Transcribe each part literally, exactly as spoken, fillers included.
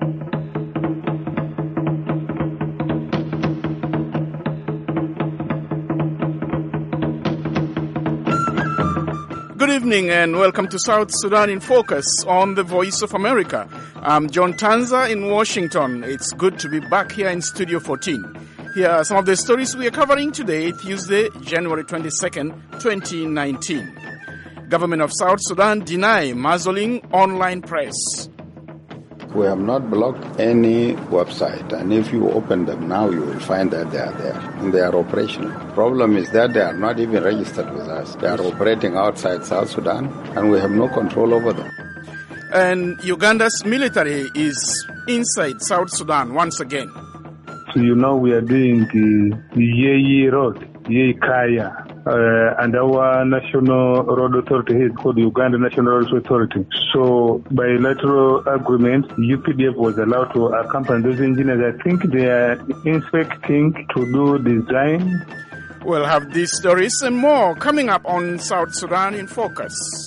Good evening and welcome to South Sudan in Focus on the Voice of America. I'm John Tanza in Washington. It's good to be back here in Studio fourteen. Here are some of the stories we are covering today, Tuesday, January twenty-second, twenty nineteen. Government of South Sudan deny muzzling online press. We have not blocked any website, and if you open them now, you will find that they are there, and they are operational. Problem is that they are not even registered with us. They are operating outside South Sudan, and we have no control over them. And Uganda's military is inside South Sudan once again. So you know we are doing the, the Yei Road, Yei Kaya. Uh, and our national road authority is called the Uganda National Road Authority. So bilateral agreement, U P D F was allowed to accompany those engineers. I think they are inspecting to do design. We'll have these stories and more coming up on South Sudan in Focus.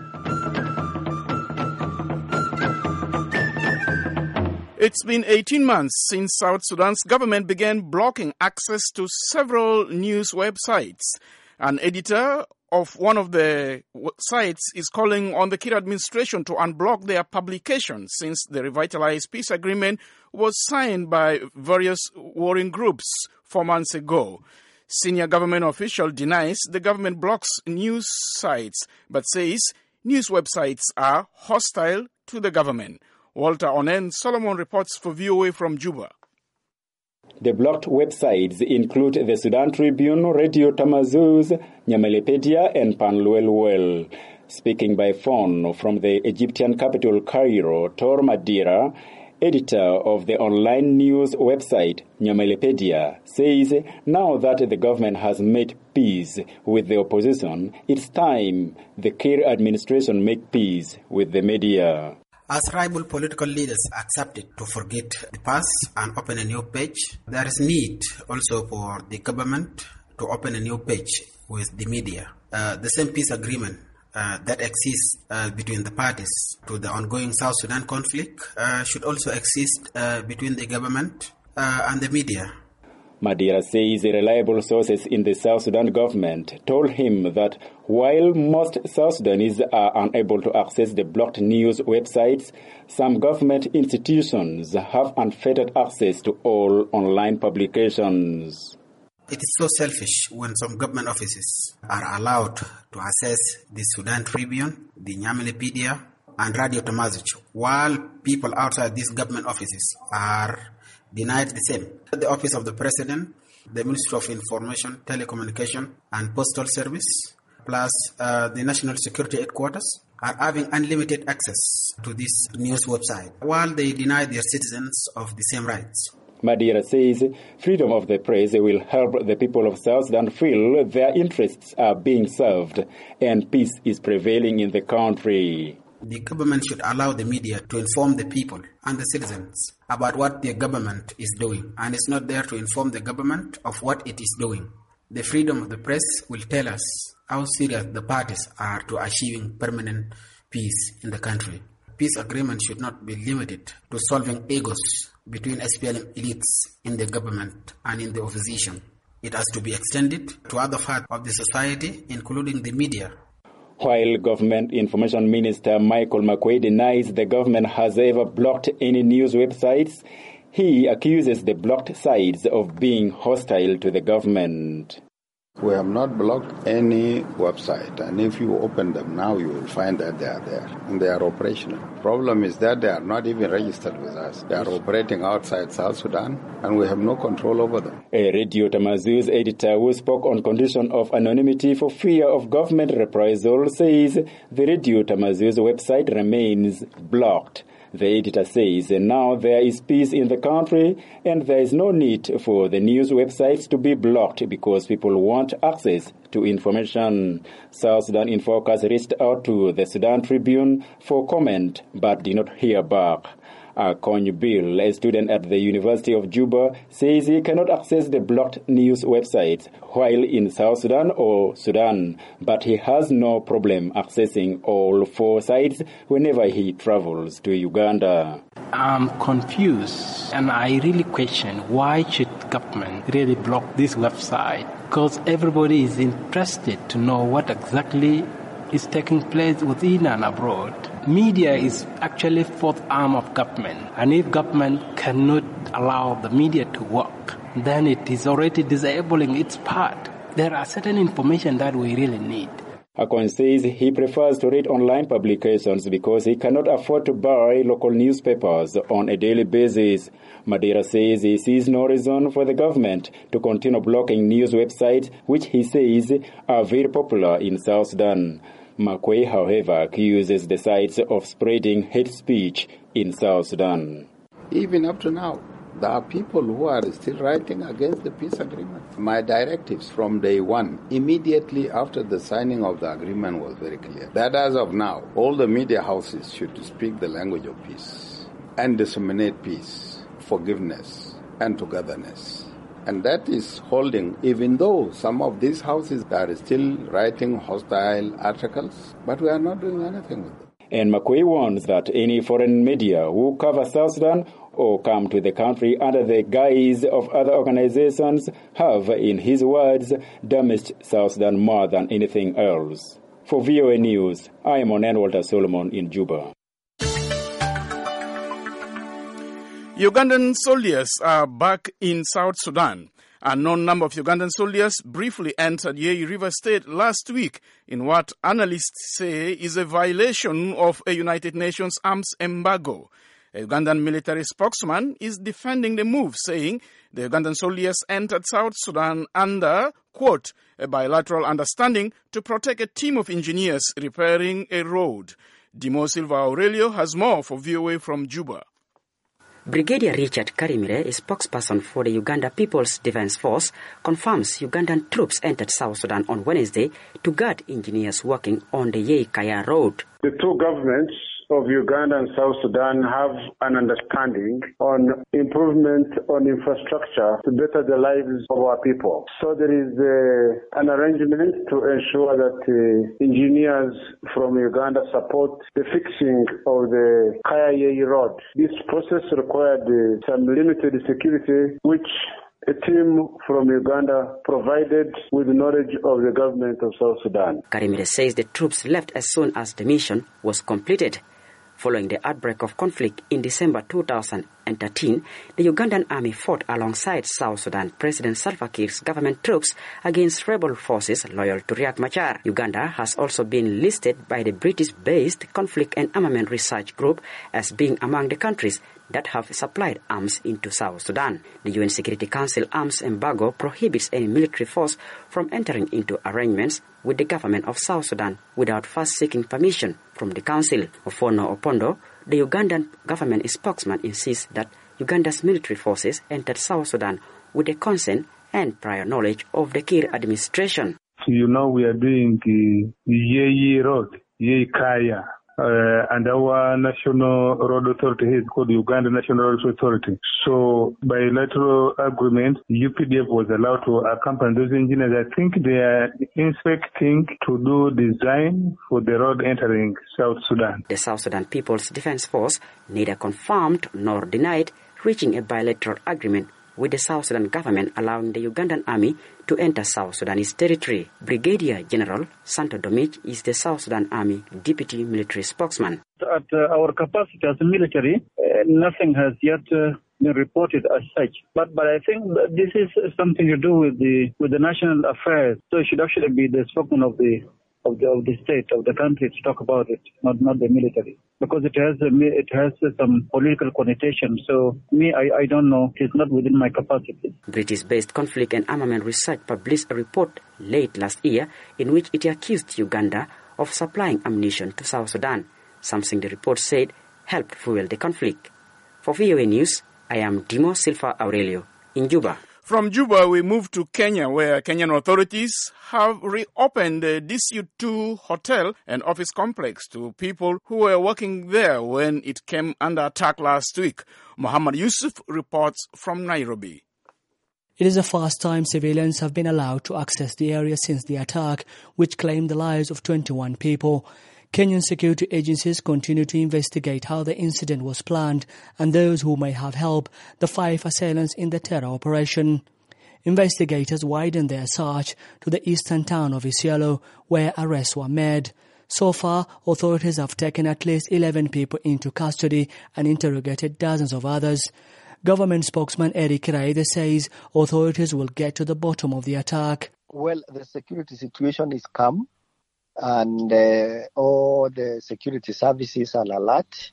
It's been eighteen months since South Sudan's government began blocking access to several news websites. An editor of one of the sites is calling on the Kir administration to unblock their publications since the revitalized peace agreement was signed by various warring groups four months ago. Senior government official denies the government blocks news sites but says news websites are hostile to the government. Walter Onen Solomon reports for V O A from Juba. The blocked websites include the Sudan Tribune, Radio Tamazuz, Nyamelepedia, and Panluelwel. Speaking by phone from the Egyptian capital Cairo, Tor Madira, editor of the online news website Nyamelepedia, says now that the government has made peace with the opposition, it's time the Kir administration make peace with the media. As rival political leaders accepted to forget the past and open a new page, there is need also for the government to open a new page with the media. Uh, the same peace agreement uh, that exists uh, between the parties to the ongoing South Sudan conflict uh, should also exist uh, between the government uh, and the media. Madira says reliable sources in the South Sudan government told him that while most South Sudanese are unable to access the blocked news websites, some government institutions have unfettered access to all online publications. It is so selfish when some government offices are allowed to access the Sudan Tribune, the Nyamelepedia, and Radio Tamazuch, while people outside these government offices are denied the same. The Office of the President, the Ministry of Information, Telecommunication, and Postal Service, plus uh, the National Security Headquarters, are having unlimited access to this news website, while they deny their citizens of the same rights. Madira says freedom of the press will help the people of South Sudan feel their interests are being served and peace is prevailing in the country. The government should allow the media to inform the people and the citizens about what their government is doing, and it's not there to inform the government of what it is doing. The freedom of the press will tell us how serious the parties are to achieving permanent peace in the country. Peace agreement should not be limited to solving egos between S P L M elites in the government and in the opposition. It has to be extended to other parts of the society, including the media. While Government Information Minister Michael McQuaid denies the government has ever blocked any news websites, he accuses the blocked sites of being hostile to the government. We have not blocked any website, and if you open them now, you will find that they are there, and they are operational. Problem is that they are not even registered with us. They are operating outside South Sudan, and we have no control over them. A Radio Tamazuz editor who spoke on condition of anonymity for fear of government reprisal says the Radio Tamazuz website remains blocked. The editor says now there is peace in the country and there is no need for the news websites to be blocked because people want access to information. South Sudan in Focus reached out to the Sudan Tribune for comment but did not hear back. Akony Bill, a student at the University of Juba, says he cannot access the blocked news websites while in South Sudan or Sudan, but he has no problem accessing all four sites whenever he travels to Uganda. I'm confused, and I really question why should government really block this website? Because everybody is interested to know what exactly is taking place within and abroad. Media is actually fourth arm of government, and if government cannot allow the media to work, then it is already disabling its part. There are certain information that we really need. Akony says he prefers to read online publications because he cannot afford to buy local newspapers on a daily basis. Madera says he sees no reason for the government to continue blocking news websites, which he says are very popular in South Sudan. Makwei, however, accuses the sites of spreading hate speech in South Sudan. Even up to now, there are people who are still writing against the peace agreement. My directives from day one, immediately after the signing of the agreement, was very clear. That as of now, all the media houses should speak the language of peace and disseminate peace, forgiveness, and togetherness. And that is holding, even though some of these houses are still writing hostile articles, but we are not doing anything with them. And Makwei warns that any foreign media who cover South Sudan or come to the country under the guise of other organizations have, in his words, damaged South Sudan more than anything else. For V O A News, I am Onen Walter Solomon in Juba. Ugandan soldiers are back in South Sudan. A known number of Ugandan soldiers briefly entered Yei River State last week in what analysts say is a violation of a United Nations arms embargo. A Ugandan military spokesman is defending the move, saying the Ugandan soldiers entered South Sudan under, quote, a bilateral understanding to protect a team of engineers repairing a road. Dimo Silva Aurelio has more for V O A from Juba. Brigadier Richard Karimire, a spokesperson for the Uganda People's Defense Force, confirms Ugandan troops entered South Sudan on Wednesday to guard engineers working on the Yei Kaya Road. The two governments of Uganda and South Sudan have an understanding on improvement on infrastructure to better the lives of our people. So there is uh, an arrangement to ensure that uh, engineers from Uganda support the fixing of the Kaya-Yei Road. This process required uh, some limited security, which a team from Uganda provided with knowledge of the government of South Sudan. Karimire says the troops left as soon as the mission was completed. Following the outbreak of conflict in December two thousand thirteen, the Ugandan army fought alongside South Sudan President Salva Kiir's government troops against rebel forces loyal to Riek Machar. Uganda has also been listed by the British-based Conflict and Armament Research Group as being among the countries that have supplied arms into South Sudan. The U N Security Council arms embargo prohibits any military force from entering into arrangements with the government of South Sudan without first seeking permission from the council. Ofono Opondo, the Ugandan government spokesman, insists that Uganda's military forces entered South Sudan with the consent and prior knowledge of the Kiir administration. You know, we are doing the Yei Road, Yei Kaya. Uh, and our national road authority is called the Uganda National Road Authority. So, bilateral agreement, U P D F was allowed to accompany those engineers. I think they are inspecting to do design for the road entering South Sudan. The South Sudan People's Defense Force neither confirmed nor denied reaching a bilateral agreement with the South Sudan government allowing the Ugandan army to enter South Sudanese territory. Brigadier General Santo Domich is the South Sudan Army deputy military spokesman. At uh, our capacity as a military, uh, nothing has yet uh, been reported as such. But but I think that this is something to do with the with the national affairs. So it should actually be the spokesman of the of the of the state of the country to talk about it, not not the military, because it has a, it has some political connotation. So me, I, I don't know. It's not within my capacity. British-based Conflict and Armament Research published a report late last year in which it accused Uganda of supplying ammunition to South Sudan, something the report said helped fuel the conflict. For V O A News, I am Dimo Silva Aurelio in Juba. From Juba, we move to Kenya, where Kenyan authorities have reopened the Disu two hotel and office complex to people who were working there when it came under attack last week. Muhammad Yusuf reports from Nairobi. It is the first time civilians have been allowed to access the area since the attack, which claimed the lives of twenty-one people. Kenyan security agencies continue to investigate how the incident was planned and those who may have helped the five assailants in the terror operation. Investigators widened their search to the eastern town of Isiolo, where arrests were made. So far, authorities have taken at least eleven people into custody and interrogated dozens of others. Government spokesman Eric Raide says authorities will get to the bottom of the attack. Well, the security situation is calm, and uh, all the security services are alert.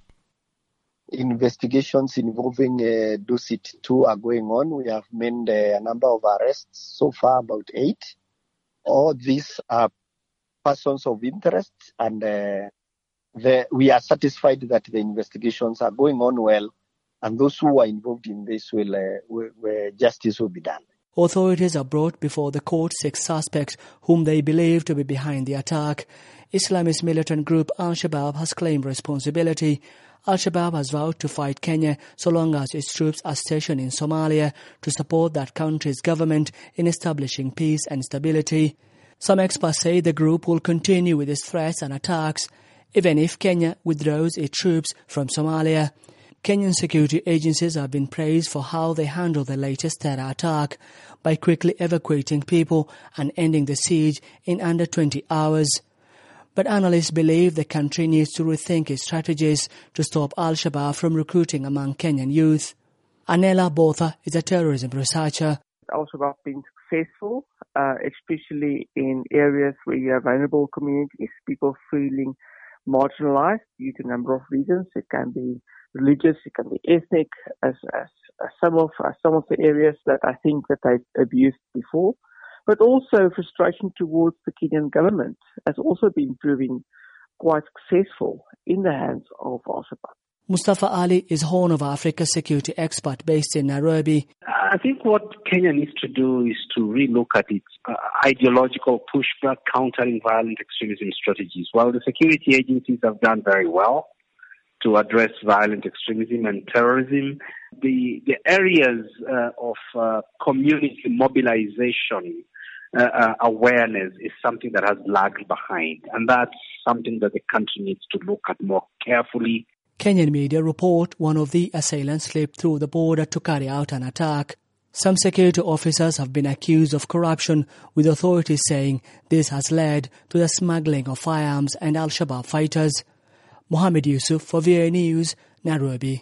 Investigations involving uh, Dusit two are going on. We have made uh, a number of arrests, so far about eight. All these are persons of interest, and uh, the, we are satisfied that the investigations are going on well, and those who are involved in this will, uh, will, will justice will be done. Authorities have brought before the court six suspects whom they believe to be behind the attack. Islamist militant group Al-Shabaab has claimed responsibility. Al-Shabaab has vowed to fight Kenya so long as its troops are stationed in Somalia to support that country's government in establishing peace and stability. Some experts say the group will continue with its threats and attacks, even if Kenya withdraws its troops from Somalia. Kenyan security agencies have been praised for how they handled the latest terror attack by quickly evacuating people and ending the siege in under twenty hours. But analysts believe the country needs to rethink its strategies to stop Al-Shabaab from recruiting among Kenyan youth. Anela Botha is a terrorism researcher. Al-Shabaab has been successful, uh, especially in areas where you have vulnerable communities, people feeling marginalized due to a number of reasons. It can be religious, it can be ethnic, as, as, as some of as some of the areas that I think that they've abused before. But also frustration towards the Kenyan government has also been proving quite successful in the hands of Al-Shabaab. Mustafa Ali is Horn of Africa security expert based in Nairobi. I think what Kenya needs to do is to relook at its uh, ideological pushback, countering violent extremism strategies. While the security agencies have done very well to address violent extremism and terrorism, the the areas uh, of uh, community mobilization uh, uh, awareness is something that has lagged behind, and that's something that the country needs to look at more carefully. Kenyan media report one of the assailants slipped through the border to carry out an attack. Some security officers have been accused of corruption, with authorities saying this has led to the smuggling of firearms and Al-Shabaab fighters. Mohammed Yusuf for V O A News, Nairobi.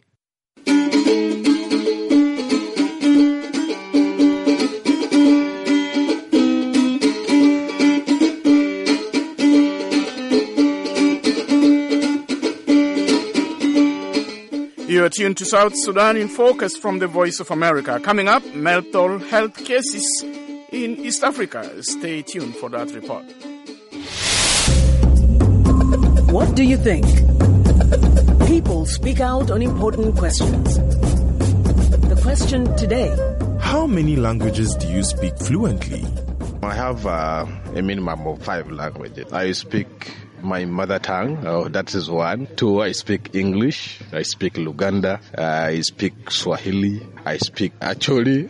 You are tuned to South Sudan in Focus from the Voice of America. Coming up, mental health cases in East Africa. Stay tuned for that report. What do you think? People speak out on important questions. The question today: how many languages do you speak fluently? I have uh, a minimum of five languages. I speak my mother tongue, oh, that is one. Two, I speak English. I speak Luganda. Uh, I speak Swahili. I speak Acholi.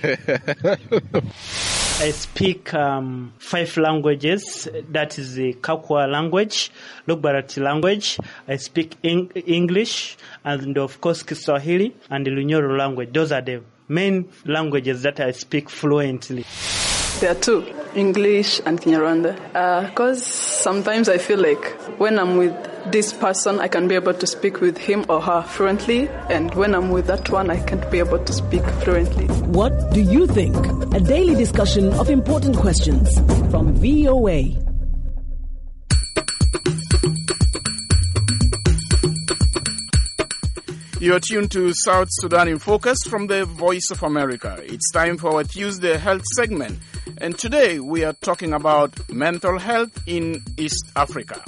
I speak um, five languages. That is the Kakwa language, Lugbarati language. I speak Eng- English and, of course, Kiswahili and the Lunyoro language. Those are the main languages that I speak fluently. There are two, English and Kinyarwanda. Because uh, sometimes I feel like when I'm with this person, I can be able to speak with him or her fluently. And when I'm with that one, I can't be able to speak fluently. What do you think? A daily discussion of important questions from V O A. You are tuned to South Sudan in Focus from the Voice of America. It's time for our Tuesday Health segment. And today we are talking about mental health in East Africa.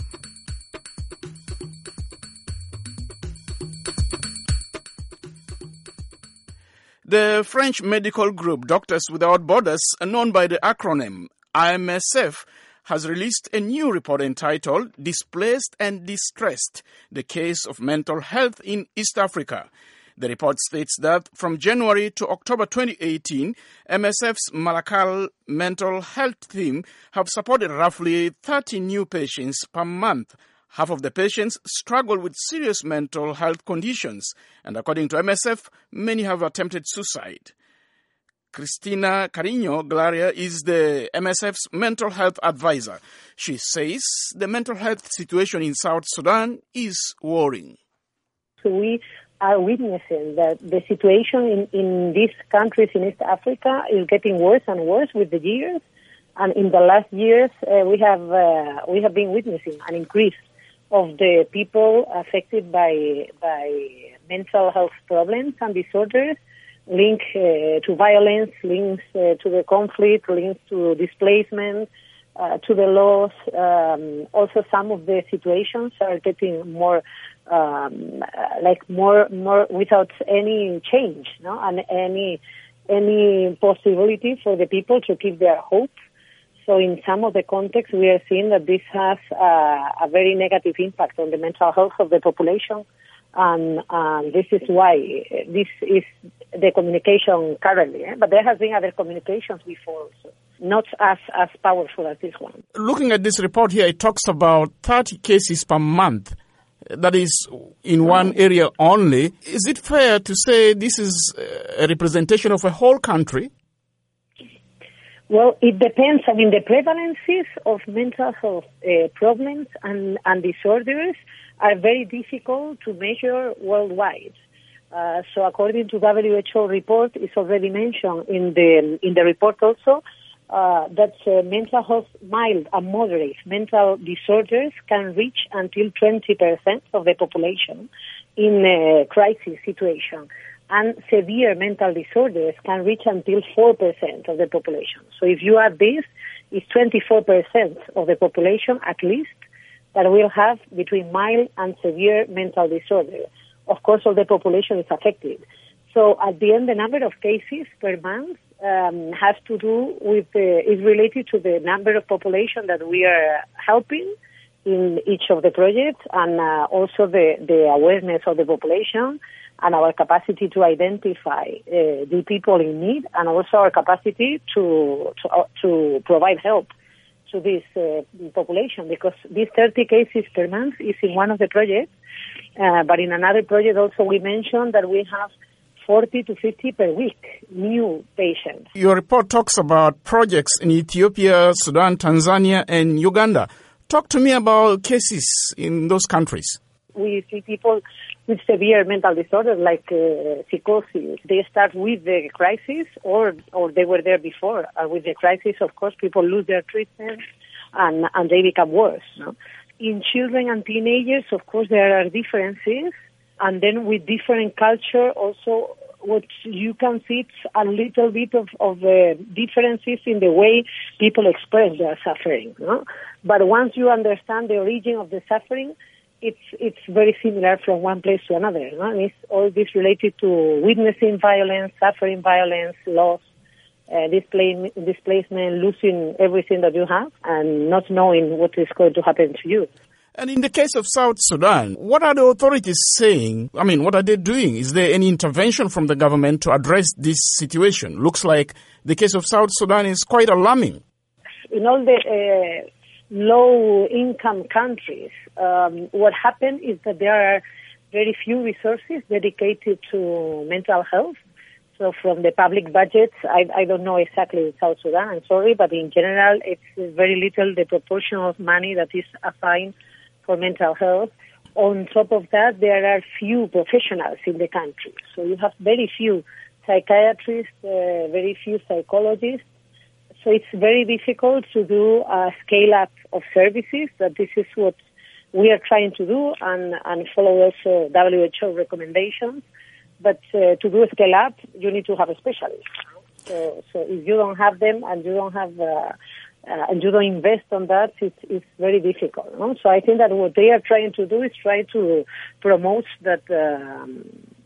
The French medical group Doctors Without Borders, known by the acronym I M S F, has released a new report entitled Displaced and Distressed, the Case of Mental Health in East Africa. The report states that from January to October twenty eighteen, M S F's Malakal mental health team have supported roughly thirty new patients per month. Half of the patients struggle with serious mental health conditions, and according to M S F, many have attempted suicide. Cristina Carino Glaria is the M S F's mental health advisor. She says the mental health situation in South Sudan is worrying. So we are witnessing that the situation in, in these countries in East Africa is getting worse and worse with the years. And in the last years, uh, we have uh, we have been witnessing an increase of the people affected by by mental health problems and disorders, linked uh, to violence, links uh, to the conflict, links to displacement, uh, to the loss. Um, also, some of the situations are getting more, um, like more, more without any change, no, and any any possibility for the people to keep their hope. So in some of the contexts, we are seeing that this has uh, a very negative impact on the mental health of the population. And um, this is why this is the communication currently. Eh? But there has been other communications before also, not as, as powerful as this one. Looking at this report here, it talks about thirty cases per month. That is in one area only. Is it fair to say this is a representation of a whole country? Well, it depends. I mean, the prevalences of mental health uh, problems and, and disorders are very difficult to measure worldwide. Uh, so according to W H O report, it's already mentioned in the in the report also, uh, that uh, mental health, mild and moderate mental disorders can reach until twenty percent of the population in a crisis situation. And severe mental disorders can reach until four percent of the population. So if you add this, it's twenty-four percent of the population at least that will have between mild and severe mental disorder. Of course, all the population is affected. So at the end, the number of cases per month um, has to do with, the, is related to the number of population that we are helping in each of the projects, and uh, also the, the awareness of the population and our capacity to identify uh, the people in need, and also our capacity to to, uh, to provide help to this uh, population, because these thirty cases per month is in one of the projects, uh, but in another project also we mentioned that we have forty to fifty per week new patients. Your report talks about projects in Ethiopia, Sudan, Tanzania, and Uganda. Talk to me about cases in those countries. We see people with severe mental disorders like uh, psychosis. They start with the crisis, or or they were there before. Uh, with the crisis, of course, people lose their treatment and, and they become worse. No? In children and teenagers, of course, there are differences. And then with different culture, also what you can see it's a little bit of, of uh, differences in the way people express their suffering. No? But once you understand the origin of the suffering, it's it's very similar from one place to another. No? And it's all this related to witnessing violence, suffering violence, loss, uh, display, displacement, losing everything that you have, and not knowing what is going to happen to you. And in the case of South Sudan, what are the authorities saying? I mean, what are they doing? Is there any intervention from the government to address this situation? Looks like the case of South Sudan is quite alarming. In all the uh, low-income countries, um, what happened is that there are very few resources dedicated to mental health. So from the public budgets, I, I don't know exactly in South Sudan, I'm sorry, but in general, it's very little the proportion of money that is assigned for mental health. On top of that, there are few professionals in the country. So you have very few psychiatrists, uh, very few psychologists. So it's very difficult to do a scale-up of services, but this is what we are trying to do and, and follow also W H O recommendations. But uh, to do a scale-up, you need to have a specialist. So, so if you don't have them and you don't have... Uh, Uh, and you don't invest on that, it's, it's very difficult. No? So I think that what they are trying to do is try to promote that um,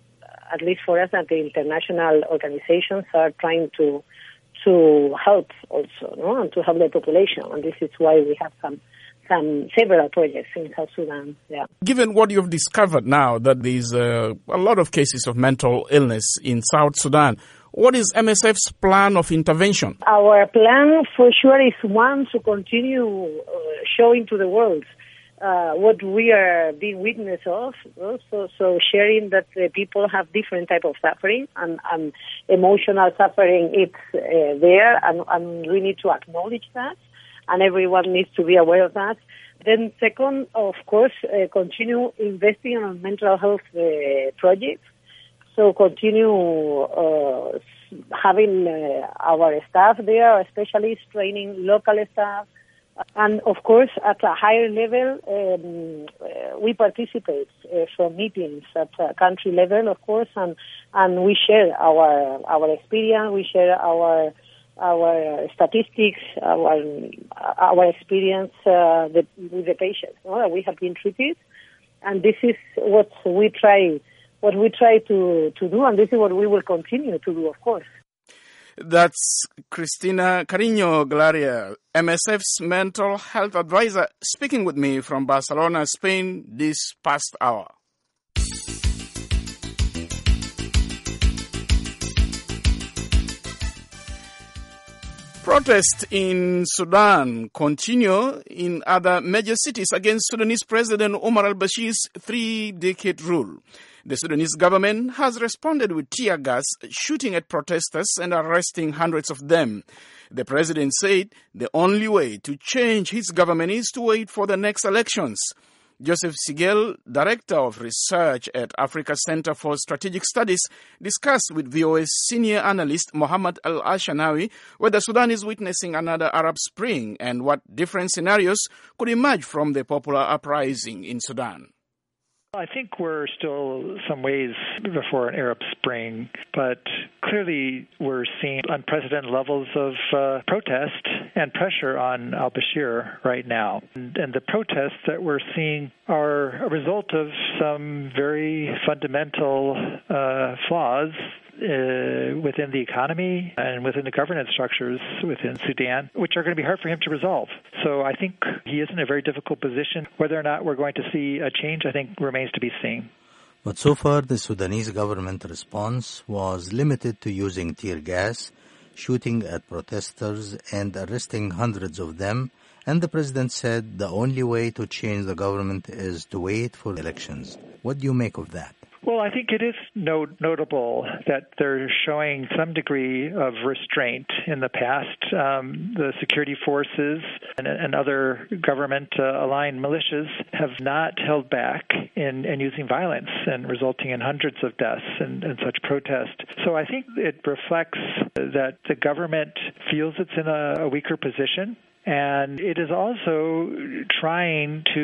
at least for us, that the international organizations are trying to to help also, no, and to help the population. And this is why we have some some several projects in South Sudan. Yeah. Given what you've discovered now, that there's uh, a lot of cases of mental illness in South Sudan, what is M S F's plan of intervention? Our plan for sure is one, to continue uh, showing to the world uh, what we are being witness of. Also, so sharing that uh, people have different type of suffering, and, and emotional suffering, it's uh, there, and, and we need to acknowledge that, and everyone needs to be aware of that. Then second, of course, uh, continue investing on mental health uh, projects. So continue uh, having uh, our staff there, our specialists, training local staff. And, of course, at a higher level, um, uh, we participate uh, from meetings at a country level, of course, and, and we share our our experience, we share our our statistics, our our experience uh, the, with the patients, no, that we have been treated. And this is what we try what we try to, to do, and this is what we will continue to do, of course. That's Cristina Carino Glaria, M S F's mental health advisor, speaking with me from Barcelona, Spain, this past hour. Protests in Sudan continue in other major cities against Sudanese President Omar al-Bashir's three-decade rule. The Sudanese government has responded with tear gas, shooting at protesters and arresting hundreds of them. The president said the only way to change his government is to wait for the next elections. Joseph Sigel, Director of Research at Africa Center for Strategic Studies, discussed with V O A's senior analyst Mohammed Al-Ashanawi whether Sudan is witnessing another Arab Spring and what different scenarios could emerge from the popular uprising in Sudan. I think we're still some ways before an Arab Spring, but clearly we're seeing unprecedented levels of uh, protest and pressure on al-Bashir right now. And, and the protests that we're seeing are a result of some very fundamental uh, flaws Uh, within the economy and within the governance structures within Sudan, which are going to be hard for him to resolve. So I think he is in a very difficult position. Whether or not we're going to see a change, I think, remains to be seen. But so far, the Sudanese government response was limited to using tear gas, shooting at protesters, and arresting hundreds of them. And the president said the only way to change the government is to wait for elections. What do you make of that? Well, I think it is not- notable that they're showing some degree of restraint in the past. Um, the security forces and, and other government-aligned uh, militias have not held back in, in using violence and resulting in hundreds of deaths in, in such protest. So I think it reflects that the government feels it's in a, a weaker position. And it is also trying to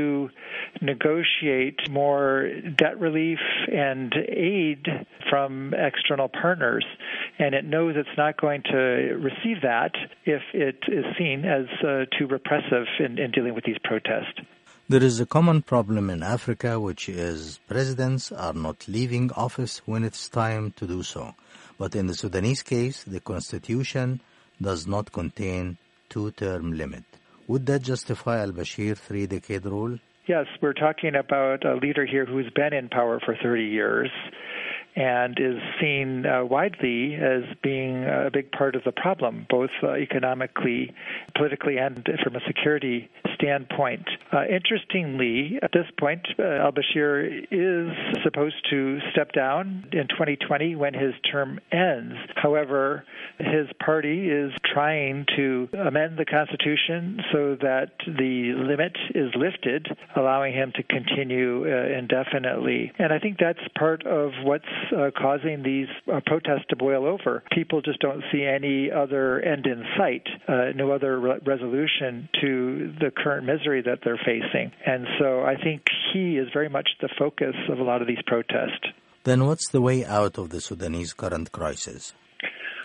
negotiate more debt relief and aid from external partners. And it knows it's not going to receive that if it is seen as uh, too repressive in, in dealing with these protests. There is a common problem in Africa, which is presidents are not leaving office when it's time to do so. But in the Sudanese case, the constitution does not contain two-term limit. Would that justify al-Bashir's three-decade rule? Yes, we're talking about a leader here who's been in power for thirty years and is seen uh, widely as being a big part of the problem, both uh, economically, politically, and from a security standpoint. Uh, interestingly, at this point, uh, al-Bashir is supposed to step down in twenty twenty when his term ends. However, his party is trying to amend the Constitution so that the limit is lifted, allowing him to continue uh, indefinitely. And I think that's part of what's uh, causing these uh, protests to boil over. People just don't see any other end in sight, uh, no other re- resolution to the current misery that they're facing. And so I think he is very much the focus of a lot of these protests. Then what's the way out of the Sudanese current crisis?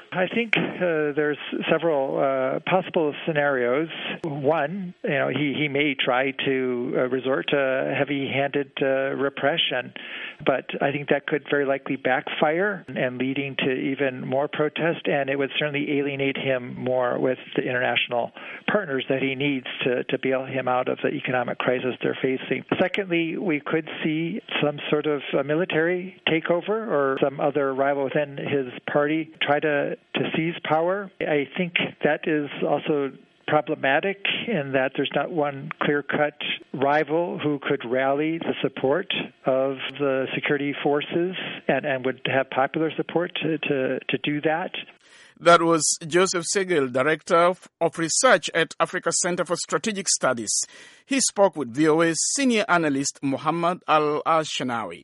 I think uh, there's several uh, possible scenarios. One, you know, he, he may try to uh, resort to heavy-handed uh, repression, but I think that could very likely backfire and leading to even more protest, and it would certainly alienate him more with the international partners that he needs to, to bail him out of the economic crisis they're facing. Secondly, we could see some sort of uh, military takeover or some other rival within his party try to, to seize power. I think that is also problematic in that there's not one clear-cut rival who could rally the support of the security forces and, and would have popular support to, to, to do that. That was Joseph Segel, Director of Research at Africa Center for Strategic Studies. He spoke with V O A's senior analyst Muhammad Al-Ashanawi.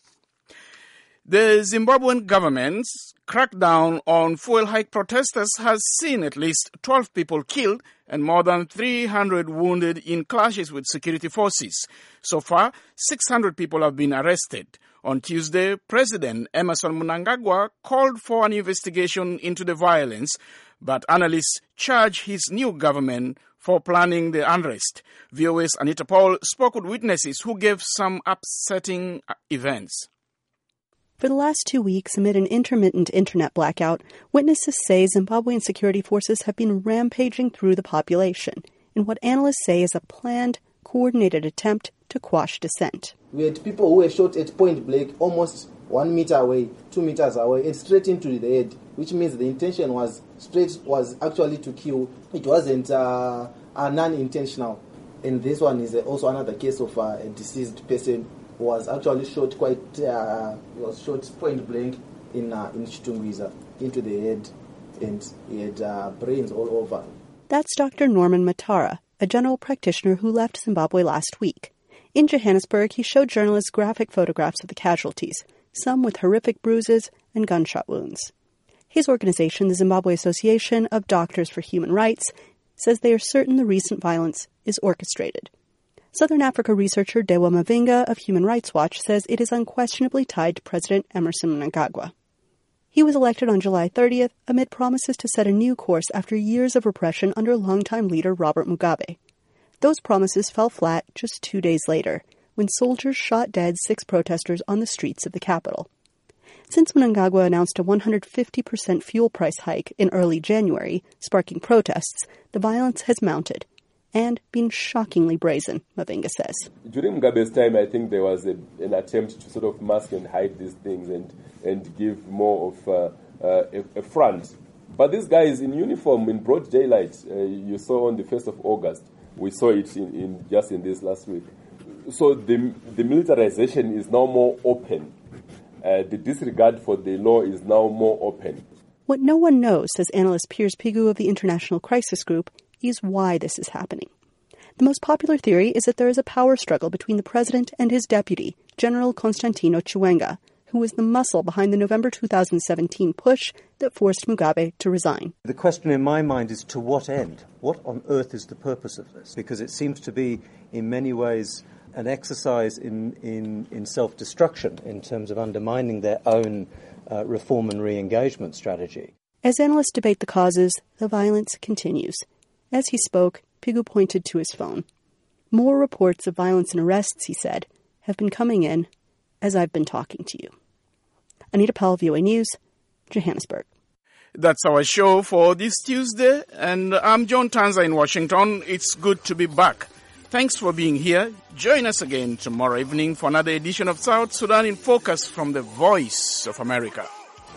The Zimbabwean government's crackdown on fuel hike protesters has seen at least twelve people killed and more than three hundred wounded in clashes with security forces. So far, six hundred people have been arrested. On Tuesday, President Emmerson Mnangagwa called for an investigation into the violence, but analysts charge his new government for planning the unrest. V O A's Anita Paul spoke with witnesses who gave some upsetting events. For the last two weeks, amid an intermittent internet blackout, witnesses say Zimbabwean security forces have been rampaging through the population in what analysts say is a planned, coordinated attempt to quash dissent. We had people who were shot at point blank, almost one meter away, two meters away, and straight into the head, which means the intention was straight was actually to kill. It wasn't uh, a non-intentional. And this one is also another case of uh, a deceased person who was actually shot quite, uh, was shot point blank in uh, in Chitungwiza, into the head, and he had uh, brains all over. That's Doctor Norman Matara, a general practitioner who left Zimbabwe last week. In Johannesburg, he showed journalists graphic photographs of the casualties, some with horrific bruises and gunshot wounds. His organization, the Zimbabwe Association of Doctors for Human Rights, says they are certain the recent violence is orchestrated. Southern Africa researcher Dewa Mavinga of Human Rights Watch says it is unquestionably tied to President Emmerson Mnangagwa. He was elected on July thirtieth amid promises to set a new course after years of repression under longtime leader Robert Mugabe. Those promises fell flat just two days later, when soldiers shot dead six protesters on the streets of the capital. Since Mnangagwa announced a one hundred fifty percent fuel price hike in early January, sparking protests, the violence has mounted and been shockingly brazen, Mavinga says. During Mugabe's time, I think there was a, an attempt to sort of mask and hide these things and, and give more of uh, uh, a, a front. But this guy is in uniform in broad daylight. Uh, you saw on the first of August. We saw it in, in just in this last week. So the, the militarization is now more open. Uh, the disregard for the law is now more open. What no one knows, says analyst Piers Pigu of the International Crisis Group, is why this is happening. The most popular theory is that there is a power struggle between the president and his deputy, General Constantino Chiwenga, who was the muscle behind the November two thousand seventeen push that forced Mugabe to resign. The question in my mind is to what end? What on earth is the purpose of this? Because it seems to be, in many ways, an exercise in, in, in self-destruction in terms of undermining their own uh, reform and re-engagement strategy. As analysts debate the causes, the violence continues. As he spoke, Pigu pointed to his phone. More reports of violence and arrests, he said, have been coming in as I've been talking to you. Anita Powell, V O A News, Johannesburg. That's our show for this Tuesday, and I'm John Tanza in Washington. It's good to be back. Thanks for being here. Join us again tomorrow evening for another edition of South Sudan in Focus from the Voice of America.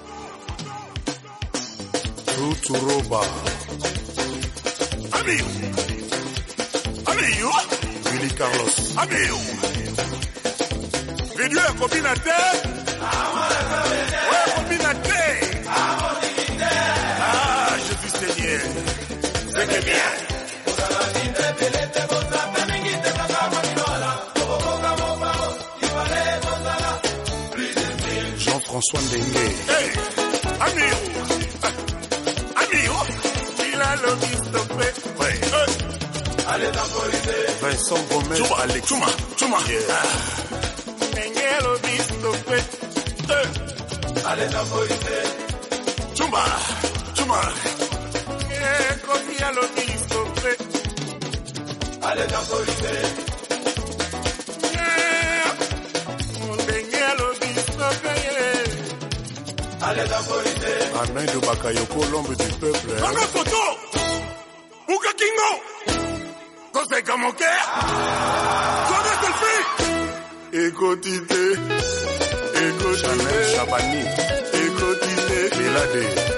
Tuturoba. Amigo. Amigo. Willie Carlos. Amigo. Video ya combinate. Ouais, combinate. Ah, Jésus Seigneur. C'est que bien. Jean-François Ndengue. Hey, amigo. Amigo. Il a le visto. Ouais. Allez temporiser. Vincent Gomez. Chuma, Alex. Chuma, Chuma. Yeah. Lo visto, allez temporiser. Chumba, chumba. Eh, così allo visto, pe. Ale da polite. Eh, un degnelo visto, pe. Ale da polite. Arnaud de Bakayoko, l'homme du peuple. Mago Soto! Buka Kingo! Cos'è comme que? Sono selfie! Écoutez, écoutez. Chanel Chabani. Écoutez. Milade.